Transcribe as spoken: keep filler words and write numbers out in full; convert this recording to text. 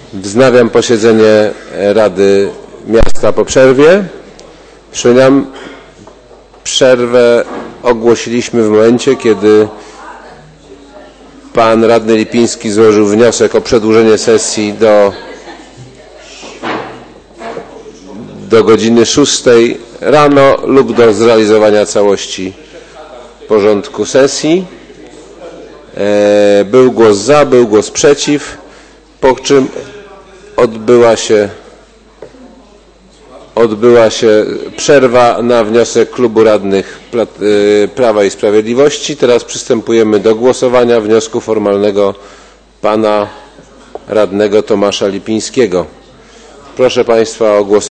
Wznawiam posiedzenie Rady Miasta po przerwie. Przypominam, przerwę ogłosiliśmy w momencie, kiedy pan radny Lipiński złożył wniosek o przedłużenie sesji do, do godziny szóstej rano lub do zrealizowania całości porządku sesji. Był głos za, był głos przeciw, po czym odbyła się, odbyła się przerwa na wniosek klubu radnych Prawa i Sprawiedliwości. Teraz przystępujemy do głosowania wniosku formalnego pana radnego Tomasza Lipińskiego. Proszę państwa o głosowanie.